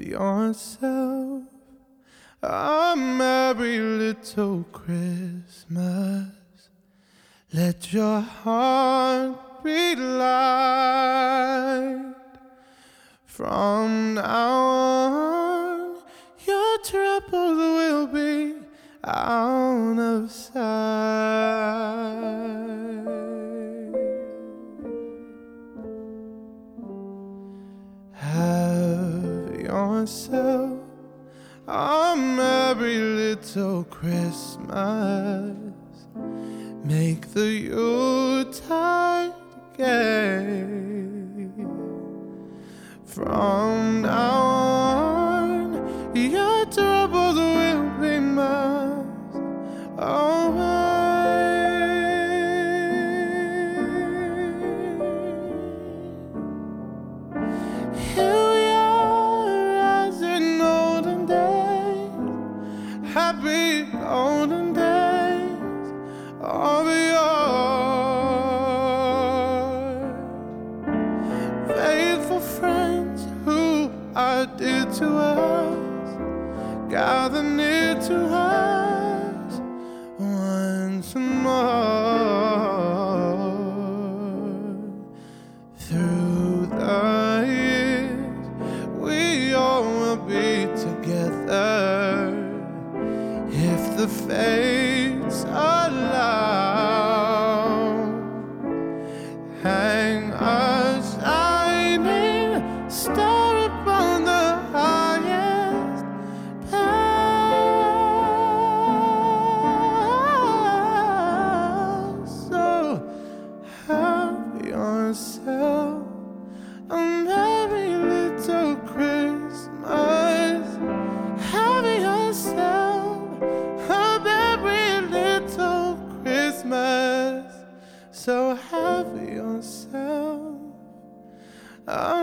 yourself a merry little Christmas. Let your heart be light. From now on, your troubles will be out of sight. Have yourself a merry little Christmas. Make the Yuletide gay. From now on, your troubles will be miles away. Here we are as in olden days, happy olden days of yore. Faithful friends who are dear to us, gather near to us once more. Through the years, we all will be together if the fates allow. Hang a shining star upon the highest bough. So have yourself a merry little Christmas. Have yourself a merry little Christmas. So have yourself a